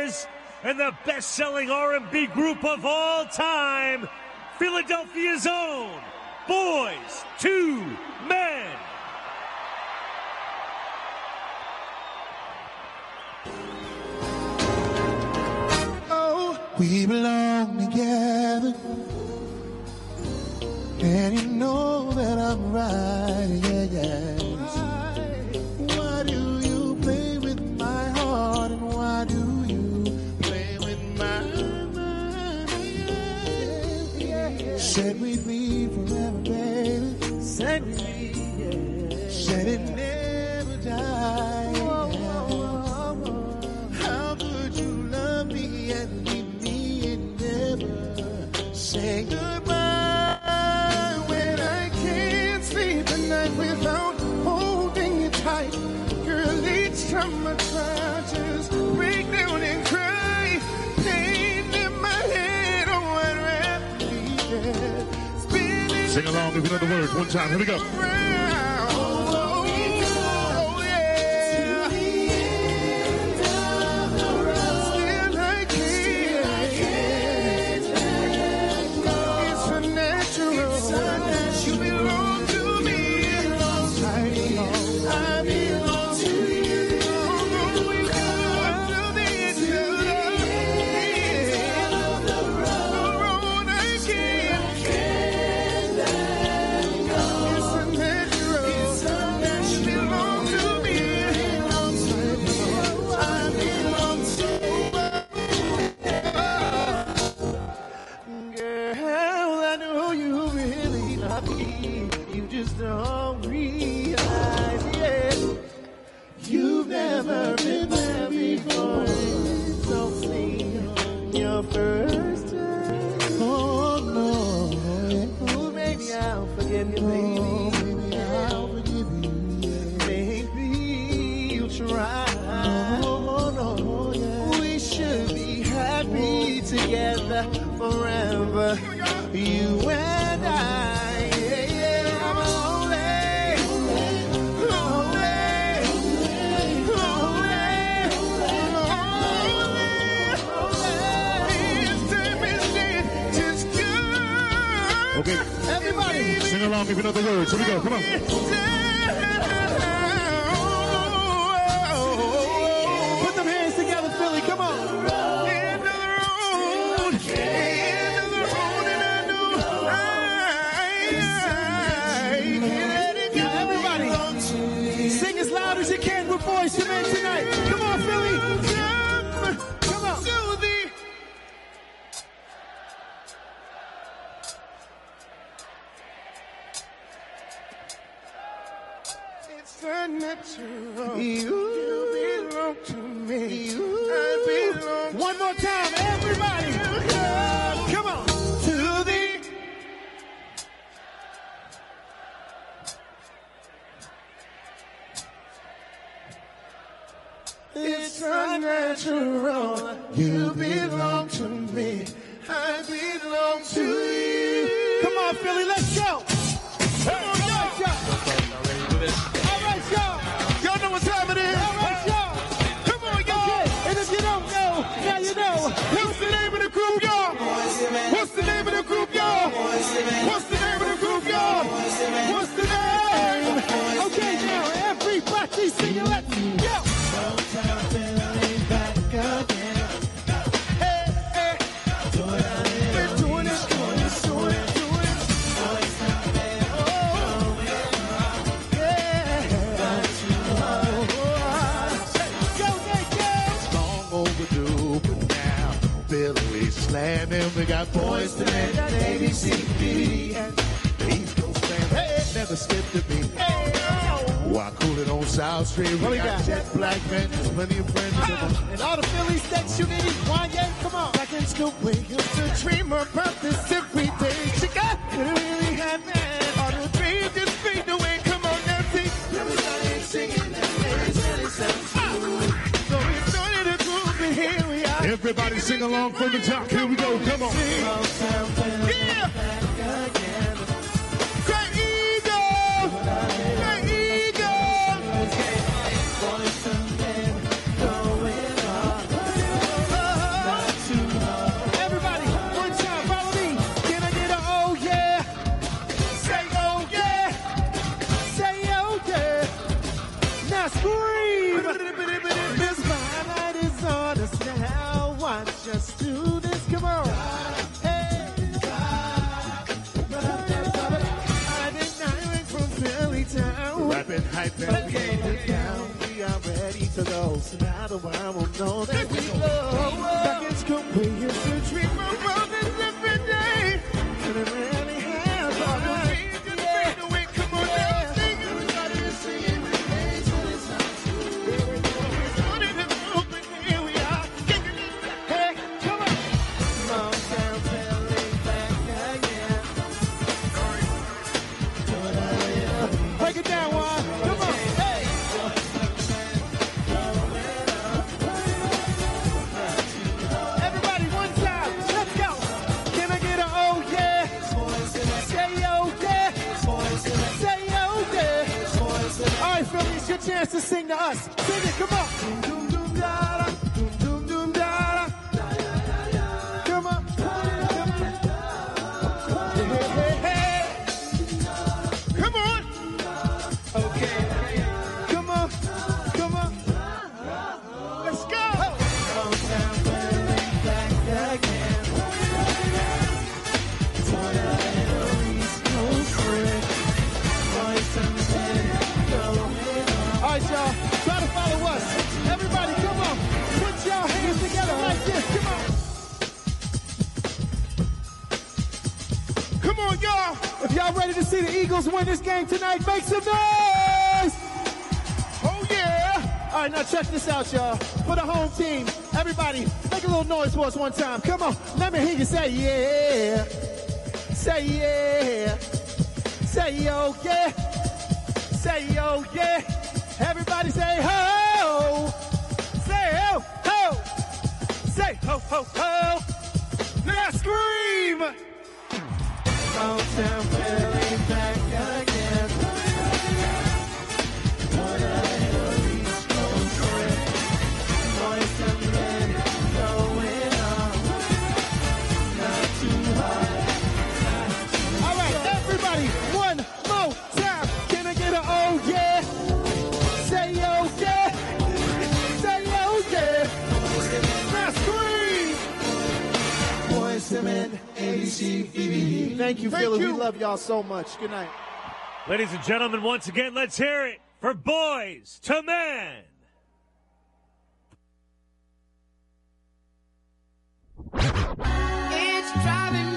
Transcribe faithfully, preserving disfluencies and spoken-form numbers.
stars and the best-selling R and B group of all time, Philadelphia's own Boyz two Men. Oh, we belong together, and you know that I'm right, yeah, yeah. Why do you play with my heart, and why do you play with my mind? Yeah, yeah. Said we'd be forever, baby. Said we'd be, yeah. Said it never died. Whoa, whoa, whoa. How could you love me and leave me and never say goodbye when I can't sleep at night without holding you tight? Girl, each time I try, just break down and cry. Pain in my head, oh, I'd rather be dead. Spinning Sing along if you know the words. One time. Here we go. around. Oh, oh, yeah. Still I can't. It's a natural. You belong to me. I belong. I belong to you. We come to the end of the road. I can't. It's a natural. You belong to me. I belong to you. Girl, I know you really love me. You just don't realize, yeah. You've never been there before. Don't see your first time. Oh, no. Oh, maybe I'll forgive you, baby. Oh, maybe I'll forgive you, yeah. Maybe you'll try. Oh, no, yeah. We should be happy together forever. You and I. Yeah, yeah. I'm lonely. Lonely. Okay. Everybody, Sing along if you know the words. Here we go. Come on. put them hands together, Philly. Come on. End of the road. End of the road, and I know I let it go. Everybody, sing as loud as you can with Boyz two Men tonight. Come on, Philly. Come on. To the It's unnatural. You belong to me. I belong to One more time, everybody. Come on. To the It's unnatural. You belong to me. I belong to you. Come on, Philly, let's go. Come on, y'all. All right, y'all. Y'all know what time it is. All right, y'all. Come on, y'all. And if you don't know, now you know. What's the name of the group, y'all? What's the name of the group, y'all? What's the name of the group, y'all? What's the name? Okay, now everybody sing it. Let's go. Hey, hey. We're doing it, doing it, doing it, doing it. Oh, yeah. Go, go, Long overdue, but now Billy slamming. We got Boyz two Men, A B C D, and the East Coast band. Hey, never skipped a beat. Why cool it on South Street? We What we got got? jet black men, plenty of friends. Come on. And all the Phillies that you need, Kanye, come on. Back in school, we used to dream about this every day. She got it really happened. All the dreams just fade away. Come on, Nancy. Everybody singing that it really sounds good. So we started a group, and here we are. Everybody sing along from the top. Here we go. Come on. Yeah. Great Eagle. Great Eagle. just do this. Come on. Hey. I've been diving from Philly town. Rapping, hyping, Okay, okay. Down. We are ready to go. So now the world will know that we go. Seconds come way in the dream of this every day. And it really has all right. Yeah. Come on now, sing it. Everybody is singing. Here we are. Hey, come on. Motown Philly back again. Break it down, Juan. Come on. Hey. Everybody, one time. Let's go. Can I get a oh yeah? Say oh yeah. Say oh yeah. All right, Philly, it's your chance to sing to us. Sing it, come on. Doom, doom, da, da. Doom, doom, doom, da, da. Come on. Come on. Hey, hey, hey. Come on. Okay. Come on. Come on. Let's go. Motown Philly back again. All right, y'all. Try to follow us. Everybody, come on. Put your hands together like this. Come on. Come on, y'all. If y'all ready to see the Eagles win this game tonight, make some noise. Oh, yeah. All right, now check this out, y'all. For the home team, everybody, make a little noise for us one time. Come on. Let me hear you say, yeah. Say, yeah. Say, oh, yeah. Say, oh, yeah. Everybody say, ho. Say, ho, ho. Say, ho, ho, ho. Now scream. Motown Philly back again. What a East Coast trip. Boys and men going on. Not too hard. All right, everybody, one more time. Can I get a oh yeah? Say oh yeah. Say oh yeah. Now scream. Boys and men, A B C, B B E. Thank you, Philly. We love y'all so much. Good night. Ladies and gentlemen, once again, let's hear it for Boys to Men. It's driving me